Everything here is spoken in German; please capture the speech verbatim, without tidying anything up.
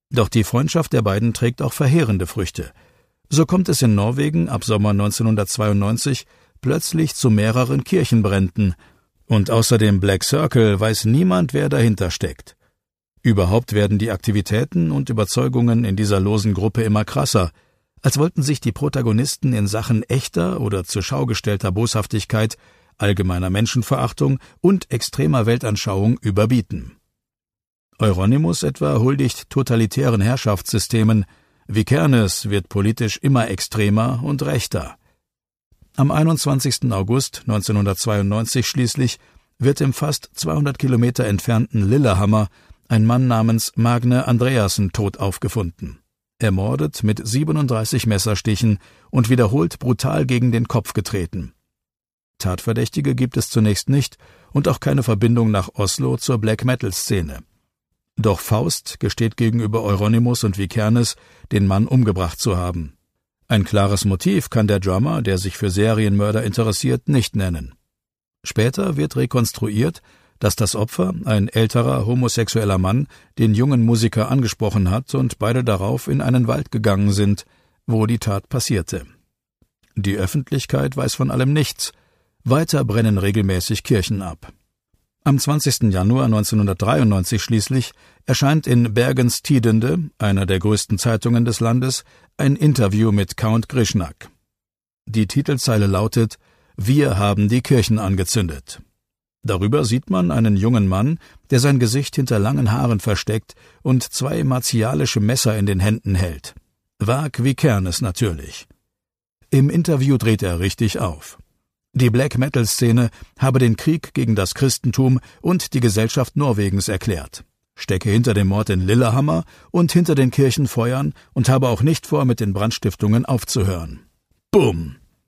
Doch die Freundschaft der beiden trägt auch verheerende Früchte. So kommt es in Norwegen ab Sommer neunzehnhundertzweiundneunzig plötzlich zu mehreren Kirchenbränden. Und außer dem Black Circle weiß niemand, wer dahinter steckt. Überhaupt werden die Aktivitäten und Überzeugungen in dieser losen Gruppe immer krasser, als wollten sich die Protagonisten in Sachen echter oder zur Schau gestellter Boshaftigkeit, allgemeiner Menschenverachtung und extremer Weltanschauung überbieten. Euronymous etwa huldigt totalitären Herrschaftssystemen, Vikernes wird politisch immer extremer und rechter. Am einundzwanzigsten August neunzehnhundertzweiundneunzig schließlich wird im fast zweihundert Kilometer entfernten Lillehammer ein Mann namens Magne Andreassen tot aufgefunden. Ermordet mit siebenunddreißig Messerstichen und wiederholt brutal gegen den Kopf getreten. Tatverdächtige gibt es zunächst nicht und auch keine Verbindung nach Oslo zur Black-Metal-Szene. Doch Faust gesteht gegenüber Euronymous und Vikernes, den Mann umgebracht zu haben. Ein klares Motiv kann der Drummer, der sich für Serienmörder interessiert, nicht nennen. Später wird rekonstruiert, dass das Opfer, ein älterer homosexueller Mann, den jungen Musiker angesprochen hat und beide darauf in einen Wald gegangen sind, wo die Tat passierte. Die Öffentlichkeit weiß von allem nichts. Weiter brennen regelmäßig Kirchen ab. Am zwanzigsten Januar neunzehnhundertdreiundneunzig schließlich erscheint in Bergens Tidende, einer der größten Zeitungen des Landes, ein Interview mit Count Grischnack. Die Titelzeile lautet: »Wir haben die Kirchen angezündet.« Darüber sieht man einen jungen Mann, der sein Gesicht hinter langen Haaren versteckt und zwei martialische Messer in den Händen hält. Vag Vikernes natürlich. Im Interview dreht er richtig auf. Die Black-Metal-Szene habe den Krieg gegen das Christentum und die Gesellschaft Norwegens erklärt, stecke hinter dem Mord in Lillehammer und hinter den Kirchenfeuern und habe auch nicht vor, mit den Brandstiftungen aufzuhören. Bumm!